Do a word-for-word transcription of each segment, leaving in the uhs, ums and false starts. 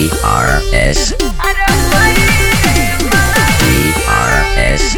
D R S D R S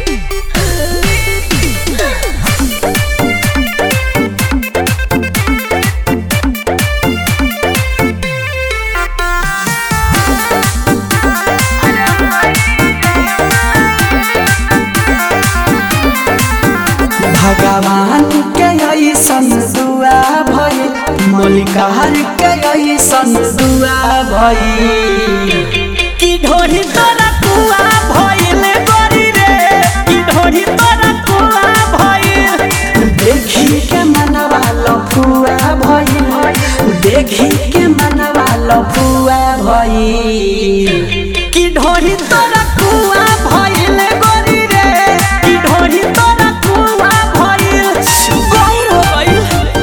भगवान के ऐसन दुआ भइल मलिकार के ऐसन दुआ भइल की ढोरी तोरा कुआ भइल गोरी रे की ढोरी तोरा कुआ भइल देखी के मनवा लफुआ भइल देखी के मनवा लफुआ भइल की ढोरी तोरा कुआ भइल गोरी रे की ढोरी तोरा कुआ भइल गौर हो गइल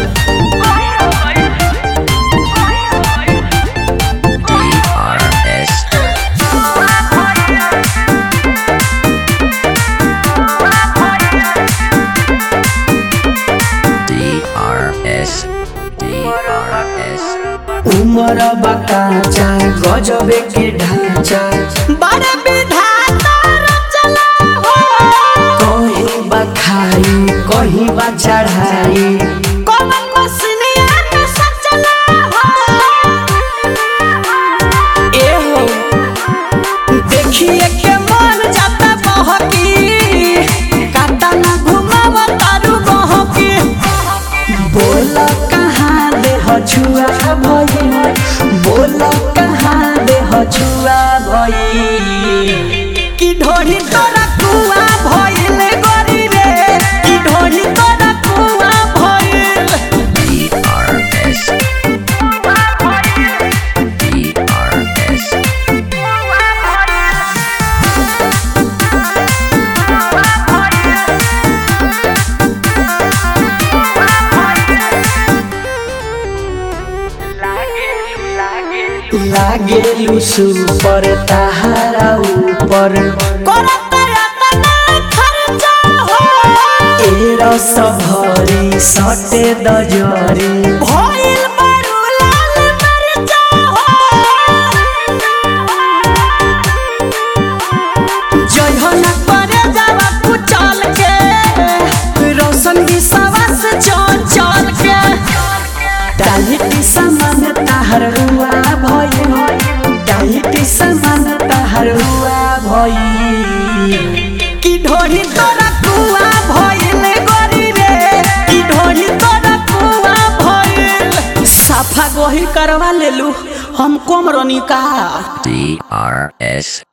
D R S D R S D R S उमर बकाचा गजबे के ढांचा बड़े विधाता रचना हो कहीं बखाई कहीं बा चढ़ाई कौन मसनिया में सचला हो ए हो देखिए के मन जाता बहकी काटा ना घुमाव तारू बहकी बोल कहाँ दे छुआ भइल बोल कहाँ दे छुआ भइल की ढोरी तोरा कुआ भइल गोरी रे की ढोरी तोरा कुआ भइल D R S D R S लागेलु सुपर तहारा ऊपर करत रतना खर्चा हो ए रस भरी सटे दजरी भइल बरू लाल मरचा हो जयहन करे जावा कुचल के रोशन विश्वास चल चल के डालिटी समान तहर हुआ भइल डालिटी समान तहर हुआ भइल की ढोरी तोरा कुआ भइल गोरी रे की ढोरी तोरा कुआ भइल साफा गोही करवा लेलू हम कोमरनी का D R S